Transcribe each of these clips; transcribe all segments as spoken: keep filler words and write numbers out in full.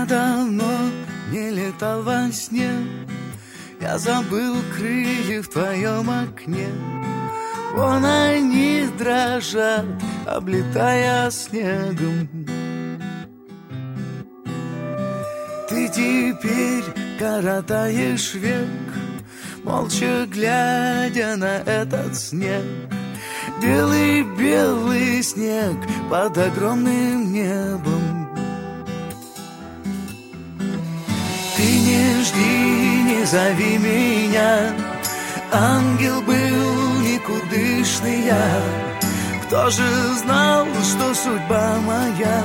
Я давно не летал во сне, я забыл крылья в твоем окне. Вон они дрожат, облетая снегом. Ты теперь коротаешь век, молча глядя на этот снег. Белый-белый снег под огромным небом. Ты не жди, не зови меня, ангел был никудышный я. Кто же знал, что судьба моя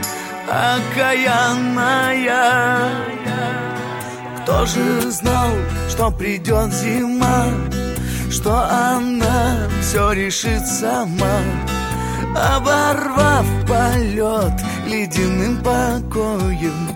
окаянная? Кто же знал, что придет зима, что она все решит сама, оборвав полет ледяным покоем.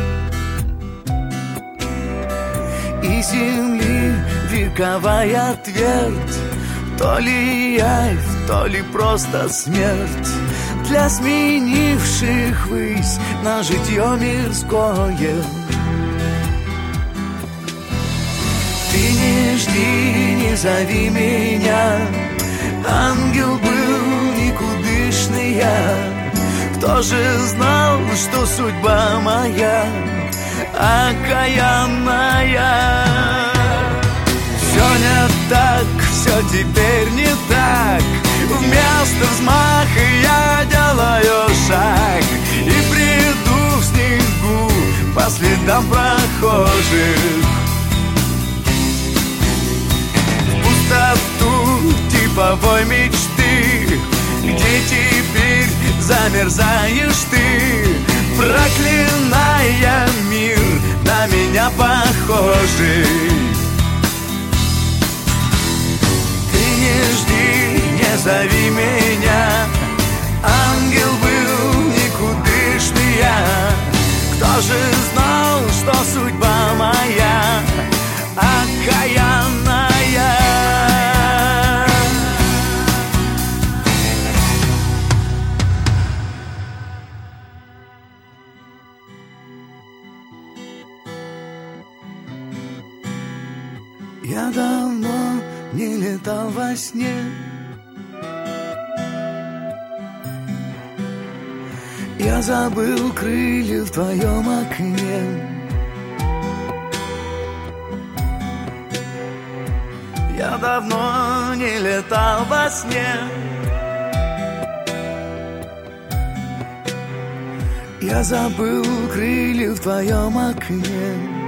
И земли вековая твердь, то ли явь, то ли просто смерть для сменивших высь на житье мирское. Ты не жди, не зови меня, ангел был никудышный я. Кто же знал, что судьба моя окаянная? Все не так, все теперь не так. Вместо взмаха я делаю шаг и бреду в снегу по следам прохожих. В пустоту типовой мечты, где теперь замерзаешь ты, проклиная мир на меня похожий. Ты не жди, не зови меня, ангел был никудышный я. Кто же знал, что судьба моя окаянная? Я давно не летал во сне, я забыл крылья в твоем окне. Я давно не летал во сне, я забыл крылья в твоем окне.